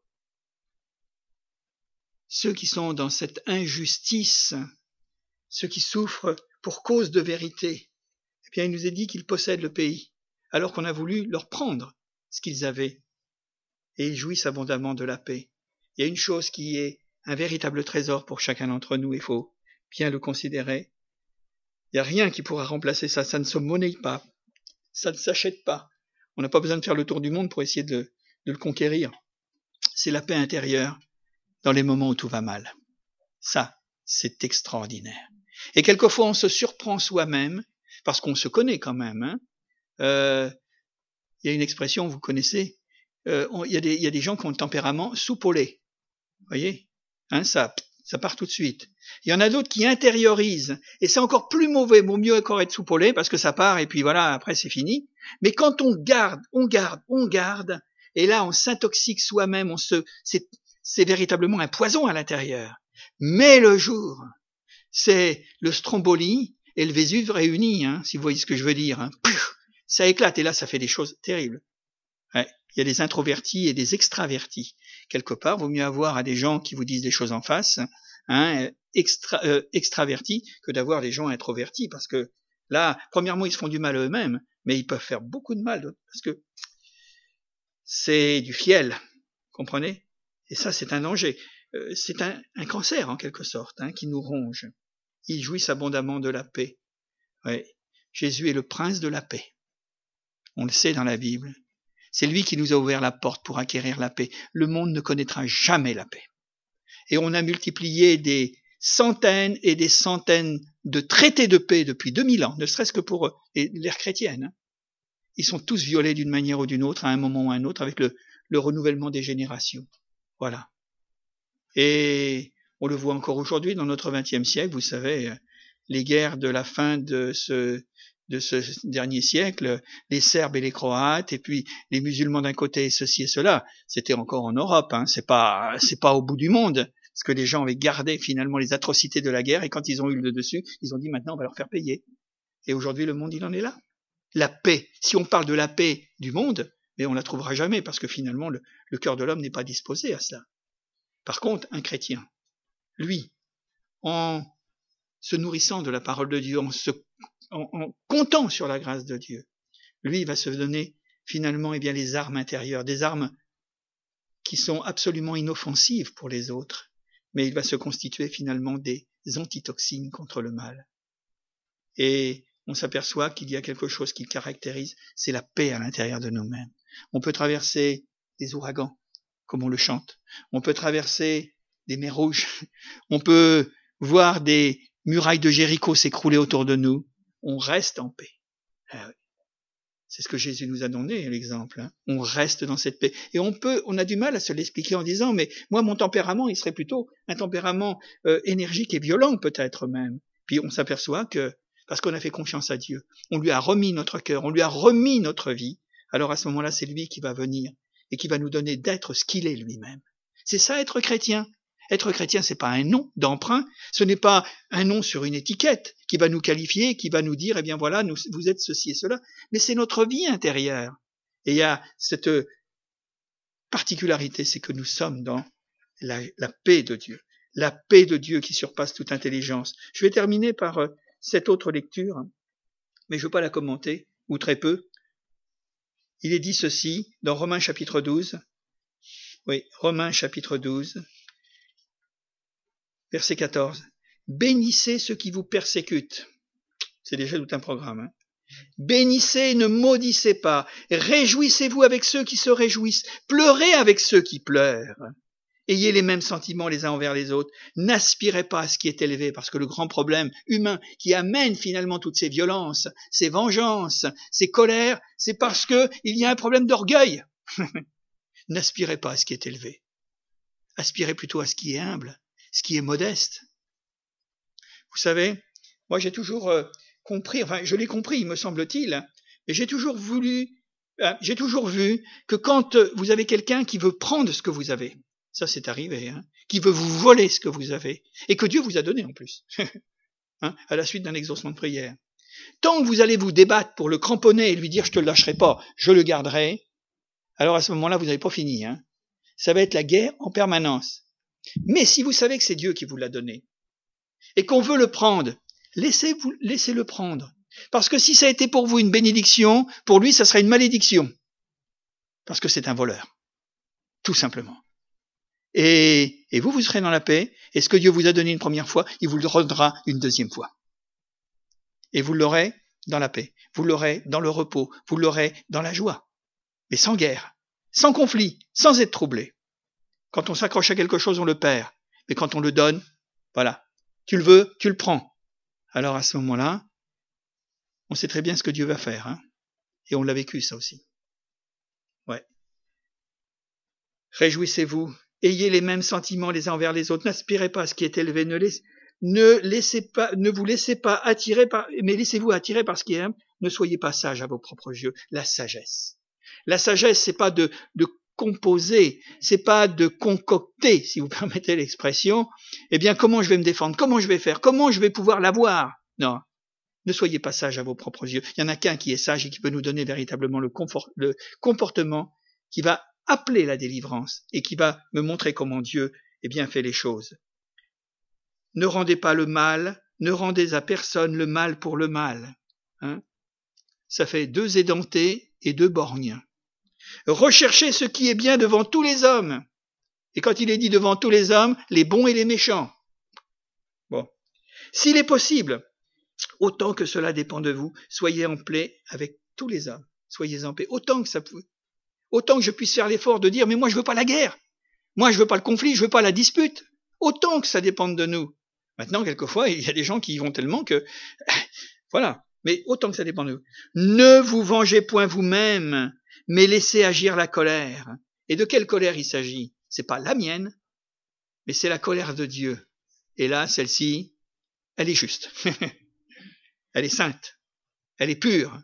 Ceux qui sont dans cette injustice, ceux qui souffrent pour cause de vérité, eh bien, il nous est dit qu'ils possèdent le pays, alors qu'on a voulu leur prendre ce qu'ils avaient. Et ils jouissent abondamment de la paix. Il y a une chose qui est un véritable trésor pour chacun d'entre nous, il faut bien le considérer. Il n'y a rien qui pourra remplacer ça, ça ne se monnaie pas, ça ne s'achète pas. On n'a pas besoin de faire le tour du monde pour essayer de le conquérir. C'est la paix intérieure dans les moments où tout va mal. Ça, c'est extraordinaire. Et quelquefois, on se surprend soi-même, parce qu'on se connaît quand même. Hein. Il y a une expression, vous connaissez, il y a des gens qui ont le tempérament soupe au lait. Vous voyez, hein, ça part tout de suite. Il y en a d'autres qui intériorisent, et c'est encore plus mauvais, vaut mieux encore être soupe au lait, parce que ça part, et puis voilà, après c'est fini. Mais quand on garde, et là on s'intoxique soi-même, c'est véritablement un poison à l'intérieur. Mais le jour, c'est le Stromboli et le Vésuve réunis, hein, si vous voyez ce que je veux dire. Hein. Ça éclate, et là ça fait des choses terribles. Ouais. Il y a des introvertis et des extravertis. Quelque part, vaut mieux avoir à des gens qui vous disent des choses en face, hein, extravertis, que d'avoir des gens introvertis, parce que là, premièrement, ils se font du mal eux-mêmes, mais ils peuvent faire beaucoup de mal, parce que c'est du fiel, comprenez? Et ça, c'est un danger. C'est un cancer, en quelque sorte, hein, qui nous ronge. Ils jouissent abondamment de la paix. Ouais. Jésus est le prince de la paix. On le sait dans la Bible. C'est lui qui nous a ouvert la porte pour acquérir la paix. Le monde ne connaîtra jamais la paix. Et on a multiplié des centaines et des centaines de traités de paix depuis 2000 ans, ne serait-ce que pour l'ère chrétienne. Hein. Ils sont tous violés d'une manière ou d'une autre, à un moment ou à un autre, avec le renouvellement des générations. Voilà. Et on le voit encore aujourd'hui dans notre XXe siècle, vous savez, les guerres de la fin de ce dernier siècle, les Serbes et les Croates, et puis les musulmans d'un côté et ceci et cela, c'était encore en Europe, hein, c'est pas au bout du monde, parce que les gens avaient gardé finalement les atrocités de la guerre, et quand ils ont eu le dessus, ils ont dit maintenant on va leur faire payer. Et aujourd'hui le monde il en est là. La paix, si on parle de la paix du monde, mais on la trouvera jamais, parce que finalement le cœur de l'homme n'est pas disposé à cela. Par contre, un chrétien, lui, en se nourrissant de la parole de Dieu, en comptant sur la grâce de Dieu, lui va se donner finalement les armes intérieures, des armes qui sont absolument inoffensives pour les autres, mais il va se constituer finalement des antitoxines contre le mal. Et on s'aperçoit qu'il y a quelque chose qui caractérise, c'est la paix à l'intérieur de nous-mêmes. On peut traverser des ouragans, comme on le chante. On peut traverser des mers rouges. On peut voir des murailles de Jéricho s'écrouler autour de nous. On reste en paix. Ah oui. C'est ce que Jésus nous a donné, l'exemple. Hein. On reste dans cette paix. Et on a du mal à se l'expliquer en disant, mais moi, mon tempérament, il serait plutôt un tempérament énergique et violent, peut-être même. Puis on s'aperçoit que, parce qu'on a fait confiance à Dieu, on lui a remis notre cœur, on lui a remis notre vie, alors à ce moment-là, c'est lui qui va venir et qui va nous donner d'être ce qu'il est lui-même. C'est ça, être chrétien. Être chrétien, c'est pas un nom d'emprunt, ce n'est pas un nom sur une étiquette qui va nous qualifier, qui va nous dire, eh bien voilà, vous êtes ceci et cela, mais c'est notre vie intérieure. Et il y a cette particularité, c'est que nous sommes dans la paix de Dieu. La paix de Dieu qui surpasse toute intelligence. Je vais terminer par cette autre lecture, mais je ne veux pas la commenter, ou très peu. Il est dit ceci dans Romains chapitre 12. Oui, Romains chapitre 12. Verset 14. Bénissez ceux qui vous persécutent. C'est déjà tout un programme. Hein. Bénissez et ne maudissez pas. Réjouissez-vous avec ceux qui se réjouissent. Pleurez avec ceux qui pleurent. Ayez les mêmes sentiments les uns envers les autres. N'aspirez pas à ce qui est élevé, parce que le grand problème humain qui amène finalement toutes ces violences, ces vengeances, ces colères, c'est parce que il y a un problème d'orgueil. N'aspirez pas à ce qui est élevé. Aspirez plutôt à ce qui est humble, ce qui est modeste. Vous savez, moi j'ai toujours compris, enfin je l'ai compris, me semble-t-il, mais j'ai toujours vu que quand vous avez quelqu'un qui veut prendre ce que vous avez, ça c'est arrivé, hein, qui veut vous voler ce que vous avez, et que Dieu vous a donné en plus, hein, à la suite d'un exaucement de prière. Tant que vous allez vous débattre pour le cramponner et lui dire je te le lâcherai pas, je le garderai, alors à ce moment-là vous n'avez pas fini. Hein. Ça va être la guerre en permanence. Mais si vous savez que c'est Dieu qui vous l'a donné, et qu'on veut le prendre, laissez-le prendre. Parce que si ça a été pour vous une bénédiction, pour lui ça sera une malédiction. Parce que c'est un voleur. Tout simplement. Et vous serez dans la paix, et ce que Dieu vous a donné une première fois, il vous le redonnera une deuxième fois. Et vous l'aurez dans la paix, vous l'aurez dans le repos, vous l'aurez dans la joie. Mais sans guerre, sans conflit, sans être troublé. Quand on s'accroche à quelque chose, on le perd. Mais quand on le donne, voilà, tu le veux, tu le prends. Alors à ce moment-là, on sait très bien ce que Dieu va faire. Hein, et on l'a vécu ça aussi. Ouais. Réjouissez-vous. Ayez les mêmes sentiments les uns envers les autres. N'aspirez pas à ce qui est élevé. Ne vous laissez pas attirer mais laissez-vous attirer par ce qui est humble. Ne soyez pas sages à vos propres yeux. La sagesse. La sagesse, c'est pas de composer, c'est pas de concocter, si vous permettez l'expression. Eh bien, comment je vais me défendre? Comment je vais faire? Comment je vais pouvoir l'avoir? Non. Ne soyez pas sages à vos propres yeux. Il y en a qu'un qui est sage et qui peut nous donner véritablement le comportement qui va appeler la délivrance et qui va me montrer comment Dieu fait les choses. Ne rendez pas le mal, ne rendez à personne le mal pour le mal. Hein, ça fait 2 édentés et 2 borgnes. Recherchez ce qui est bien devant tous les hommes. Et quand il est dit devant tous les hommes, les bons et les méchants. Bon. S'il est possible, autant que cela dépend de vous, soyez en paix avec tous les hommes. Soyez en paix. Autant que je puisse faire l'effort de dire, mais moi je veux pas la guerre. Moi je veux pas le conflit, je veux pas la dispute. Autant que ça dépende de nous. Maintenant, quelquefois, il y a des gens qui y vont tellement que, voilà. Mais autant que ça dépend de nous. Ne vous vengez point vous-même, mais laissez agir la colère. Et de quelle colère il s'agit? C'est pas la mienne, mais c'est la colère de Dieu. Et là, celle-ci, elle est juste. Elle est sainte. Elle est pure.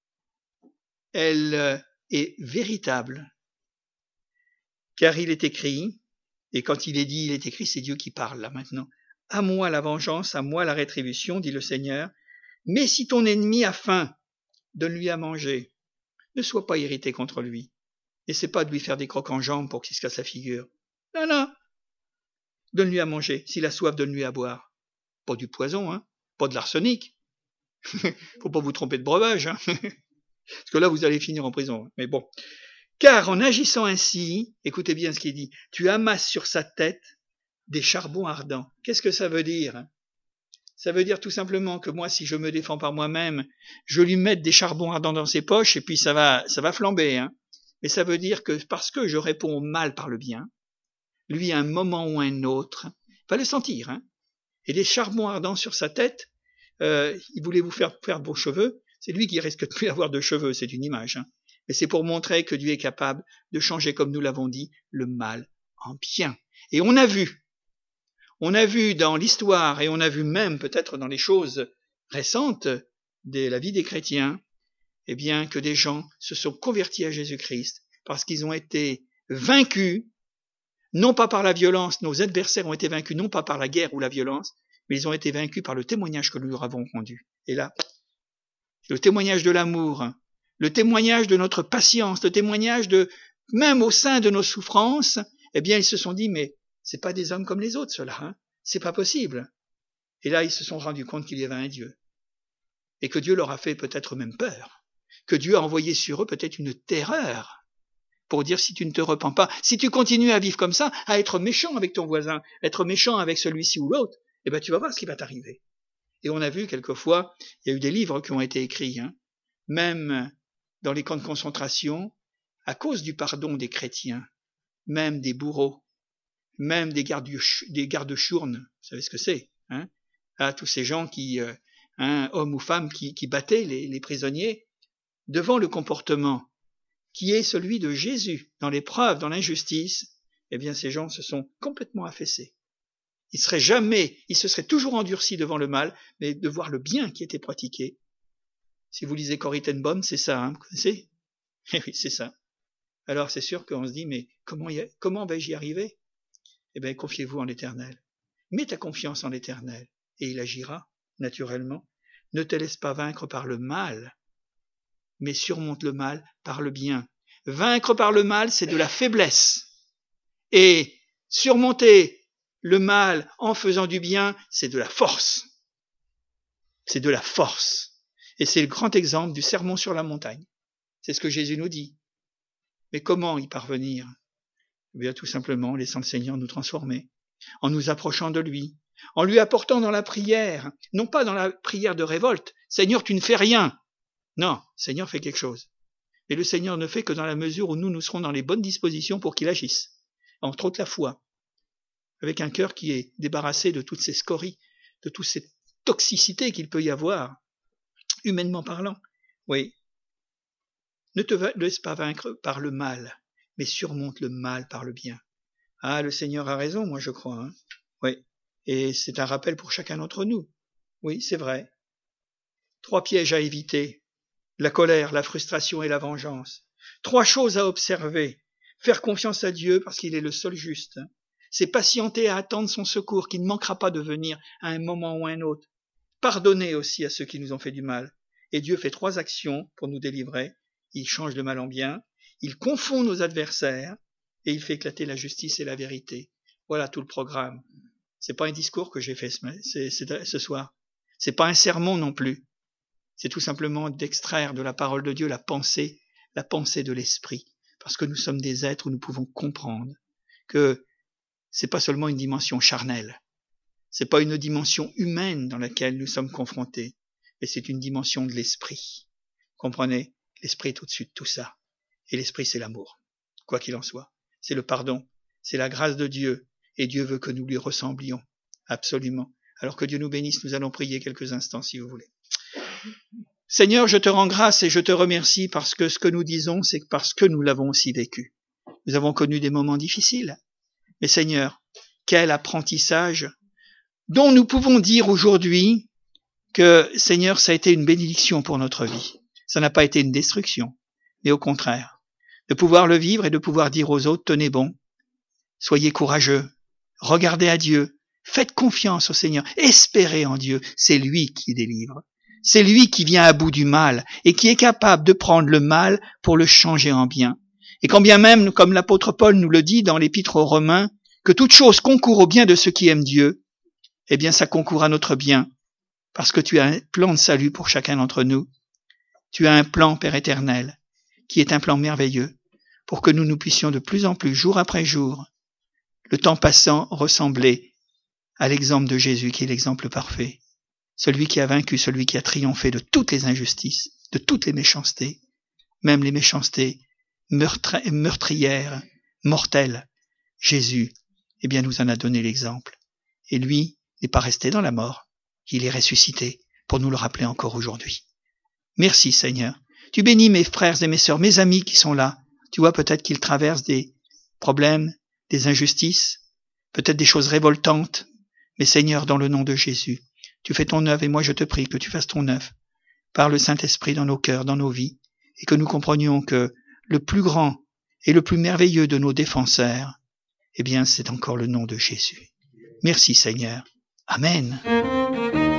Elle est véritable. Car il est écrit, et quand il est dit, il est écrit, c'est Dieu qui parle là maintenant. À moi la vengeance, à moi la rétribution, dit le Seigneur. Mais si ton ennemi a faim, donne-lui à manger. Ne sois pas irrité contre lui. N'essaie pas de lui faire des crocs en jambes pour qu'il se casse la figure. Non, non. Donne-lui à manger. S'il a soif, donne-lui à boire. Pas du poison, hein. Pas de l'arsenic. Faut pas vous tromper de breuvage, hein. Parce que là, vous allez finir en prison. Mais bon. Car en agissant ainsi, écoutez bien ce qu'il dit, tu amasses sur sa tête des charbons ardents. Qu'est-ce que ça veut dire? Ça veut dire tout simplement que moi, si je me défends par moi-même, je lui mets des charbons ardents dans ses poches et puis ça va flamber. Hein. Mais ça veut dire que parce que je réponds au mal par le bien, lui, à un moment ou un autre, va le sentir. Hein. Et des charbons ardents sur sa tête, il voulait vous faire vos cheveux, C'est lui qui risque de plus avoir de cheveux, c'est une image. Hein. Mais c'est pour montrer que Dieu est capable de changer, comme nous l'avons dit, le mal en bien. Et on a vu dans l'histoire, et on a vu même peut-être dans les choses récentes de la vie des chrétiens, eh bien que des gens se sont convertis à Jésus-Christ parce qu'ils ont été vaincus, non pas par la violence, nos adversaires ont été vaincus non pas par la guerre ou la violence, mais ils ont été vaincus par le témoignage que nous leur avons rendu. Et là, le témoignage de l'amour, le témoignage de notre patience, le témoignage de, même au sein de nos souffrances, eh bien ils se sont dit, mais c'est pas des hommes comme les autres ceux-là, hein, c'est pas possible. Et là ils se sont rendus compte qu'il y avait un Dieu, et que Dieu leur a fait peut-être même peur, que Dieu a envoyé sur eux peut-être une terreur, pour dire si tu ne te repens pas, si tu continues à vivre comme ça, à être méchant avec ton voisin, être méchant avec celui-ci ou l'autre, eh ben tu vas voir ce qui va t'arriver. Et on a vu quelquefois, il y a eu des livres qui ont été écrits, hein, même dans les camps de concentration, à cause du pardon des chrétiens, même des bourreaux, même des gardes-chournes, vous savez ce que c'est, hein, à tous ces gens qui, hommes ou femmes qui battaient les prisonniers, devant le comportement qui est celui de Jésus, dans l'épreuve, dans l'injustice, eh bien ces gens se sont complètement affaissés. Ils se seraient toujours endurcis devant le mal, mais de voir le bien qui était pratiqué. Si vous lisez Corrie ten Boom, c'est ça, hein, vous connaissez? Eh oui, c'est ça. Alors c'est sûr qu'on se dit, mais comment vais-je y arriver? Eh bien, confiez-vous en l'Éternel. Mets ta confiance en l'Éternel, et il agira, naturellement. Ne te laisse pas vaincre par le mal, mais surmonte le mal par le bien. Vaincre par le mal, c'est de la faiblesse. Et surmonter le mal en faisant du bien, c'est de la force. C'est de la force. Et c'est le grand exemple du sermon sur la montagne. C'est ce que Jésus nous dit. Mais comment y parvenir? Eh bien, tout simplement, en laissant le Seigneur nous transformer, en nous approchant de lui, en lui apportant dans la prière, non pas dans la prière de révolte, Seigneur, tu ne fais rien. Non, Seigneur fait quelque chose. Et le Seigneur ne fait que dans la mesure où nous serons dans les bonnes dispositions pour qu'il agisse. Entre autres la foi, avec un cœur qui est débarrassé de toutes ces scories, de toutes ces toxicités qu'il peut y avoir, humainement parlant. Oui. Ne te laisse pas vaincre par le mal, mais surmonte le mal par le bien. Ah, le Seigneur a raison, moi je crois. Hein. Oui. Et c'est un rappel pour chacun d'entre nous. Oui, c'est vrai. 3 pièges à éviter. La colère, la frustration et la vengeance. 3 choses à observer. Faire confiance à Dieu parce qu'il est le seul juste. C'est patienter à attendre son secours qui ne manquera pas de venir à un moment ou à un autre. Pardonner aussi à ceux qui nous ont fait du mal. Et Dieu fait 3 actions pour nous délivrer. Il change le mal en bien. Il confond nos adversaires. Et il fait éclater la justice et la vérité. Voilà tout le programme. C'est pas un discours que j'ai fait ce soir. C'est pas un sermon non plus. C'est tout simplement d'extraire de la parole de Dieu la pensée de l'esprit. Parce que nous sommes des êtres où nous pouvons comprendre que c'est pas seulement une dimension charnelle. C'est pas une dimension humaine dans laquelle nous sommes confrontés. Mais c'est une dimension de l'esprit. Comprenez? L'esprit est au-dessus de tout ça. Et l'esprit, c'est l'amour. Quoi qu'il en soit. C'est le pardon. C'est la grâce de Dieu. Et Dieu veut que nous lui ressemblions. Absolument. Alors que Dieu nous bénisse, nous allons prier quelques instants si vous voulez. Seigneur, je te rends grâce et je te remercie parce que ce que nous disons, c'est parce que nous l'avons aussi vécu. Nous avons connu des moments difficiles. Mais Seigneur, quel apprentissage dont nous pouvons dire aujourd'hui que, Seigneur, ça a été une bénédiction pour notre vie. Ça n'a pas été une destruction, mais au contraire, de pouvoir le vivre et de pouvoir dire aux autres, tenez bon, soyez courageux, regardez à Dieu, faites confiance au Seigneur, espérez en Dieu, c'est lui qui délivre. C'est lui qui vient à bout du mal et qui est capable de prendre le mal pour le changer en bien. Et quand bien même, comme l'apôtre Paul nous le dit dans l'épître aux Romains, que toute chose concourt au bien de ceux qui aiment Dieu, eh bien ça concourt à notre bien, parce que tu as un plan de salut pour chacun d'entre nous. Tu as un plan, Père éternel, qui est un plan merveilleux, pour que nous puissions de plus en plus, jour après jour, le temps passant, ressembler à l'exemple de Jésus, qui est l'exemple parfait. Celui qui a vaincu, celui qui a triomphé de toutes les injustices, de toutes les méchancetés, même les méchancetés meurtrières, mortelles. Jésus, eh bien, nous en a donné l'exemple. Et lui n'est pas resté dans la mort, il est ressuscité pour nous le rappeler encore aujourd'hui. Merci Seigneur. Tu bénis mes frères et mes sœurs, mes amis qui sont là. Tu vois peut-être qu'ils traversent des problèmes, des injustices, peut-être des choses révoltantes. Mais Seigneur, dans le nom de Jésus, tu fais ton œuvre et moi je te prie que tu fasses ton œuvre par le Saint-Esprit dans nos cœurs, dans nos vies, et que nous comprenions que le plus grand et le plus merveilleux de nos défenseurs, eh bien c'est encore le nom de Jésus. Merci Seigneur. Amen.